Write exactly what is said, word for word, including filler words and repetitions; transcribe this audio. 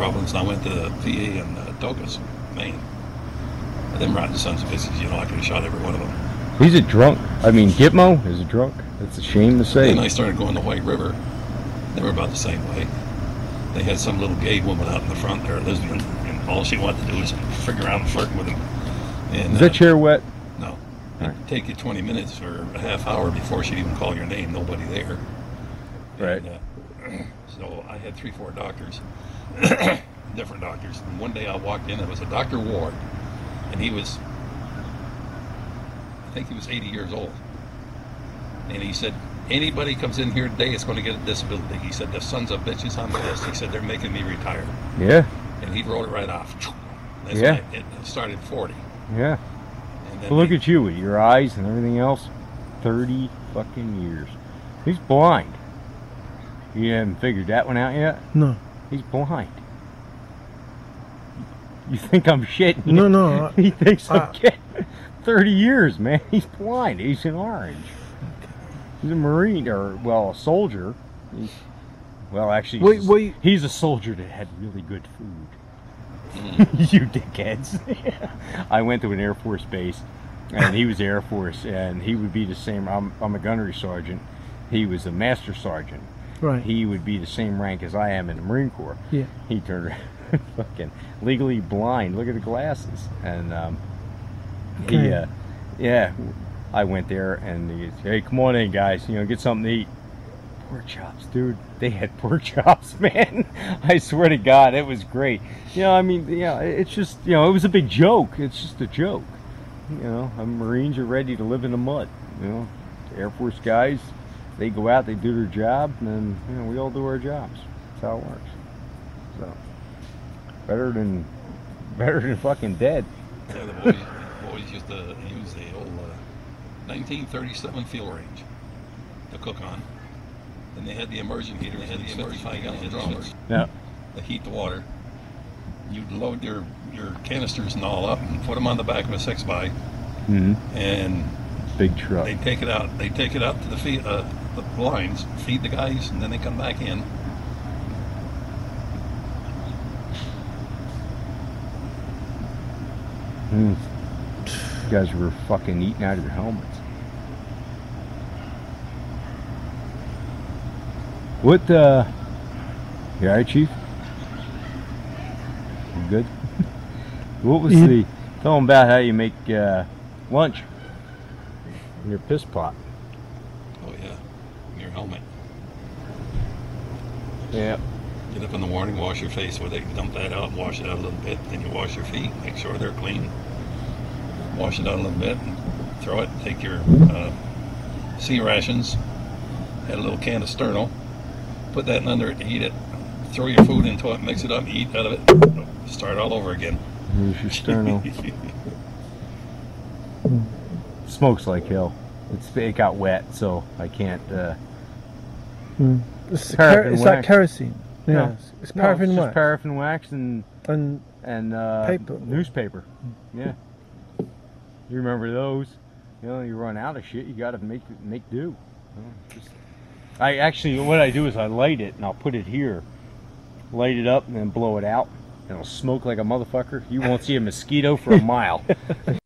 problems, and I went to the V A in uh, Douglas, Maine. And them rotten sons of bitches, you know, I could have shot every one of them. He's a drunk. I mean, Gitmo is a drunk. It's a shame to say. Then I started going to White River. They were about the same way. They had some little gay woman out in the front there, lesbian, and all she wanted to do was figure around and flirt with him. And, is that uh, chair wet? No. It'd right. take you twenty minutes or a half hour before she'd even call your name. Nobody there. Right. And, uh, so I had three, four doctors, different doctors. And one day I walked in, it was a Doctor Ward, and he was, I think he was eighty years old. And he said, anybody comes in here today is going to get a disability. He said, the sons of bitches on the list. He said, they're making me retire. Yeah. And he wrote it right off. That's yeah. It, it started forty. Yeah. And then well, look he, at you with your eyes and everything else. thirty fucking years. He's blind. You haven't figured that one out yet? No. He's blind. You think I'm shitting? No, no. He thinks I'm uh, kidding. thirty years, man. He's blind. He's an orange. He's a Marine, or, well, a soldier. He's, well, actually, wait, he's, wait. he's a soldier that had really good food. You dickheads. I went to an Air Force base, and he was Air Force, and he would be the same. I'm, I'm a gunnery sergeant. He was a master sergeant. Right. He would be the same rank as I am in the Marine Corps. Yeah. He turned around, fucking legally blind. Look at the glasses. And um, okay. he, uh, yeah, I went there, and he said, hey, come on in, guys. You know, get something to eat. Pork chops, dude. They had pork chops, man. I swear to God, it was great. You know, I mean, yeah, it's just, you know, it was a big joke. It's just a joke. You know, Marines are ready to live in the mud. You know, Air Force guys, they go out, they do their job, and then, you know, we all do our jobs. That's how it works. So, better than, better than fucking dead. Yeah, the boys, the boys used to use the old uh, nineteen thirty-seven fuel range to cook on. And they had the immersion heater. They had the fifty-five gallon drums. Yeah. To heat the water. You'd load your, your canisters and all up and put them on the back of a six by. Mm-hmm. And big truck. They take it out. They take it out to the feed, uh, the lines, feed the guys, and then they come back in. Mm. You guys were fucking eating out of your helmets. What, uh, you alright, Chief? You good? What was the, tell them about how you make, uh, lunch in your piss pot. Oh, yeah. Your helmet. Yeah. Get up in the morning, wash your face, where they dump that out, wash it out a little bit, then you wash your feet, make sure they're clean. Wash it out a little bit, and throw it, take your, uh, sea rations, had a little can of Sterno, put that in under it and eat it. Throw your food into it, mix it up, eat out of it, start all over again. Here's your Sterno. Smokes like hell. It's, it got wet, so I can't, uh... Mm. It's, ker it's like kerosene. Yeah, no, it's, it's no, paraffin it's wax. just paraffin wax and, and, and uh, paper. newspaper. Yeah. You remember those? You know, you run out of shit, you gotta make, make do. You know, just, I actually, what I do is I light it and I'll put it here, light it up and then blow it out, and it'll smoke like a motherfucker. You won't see a mosquito for a mile.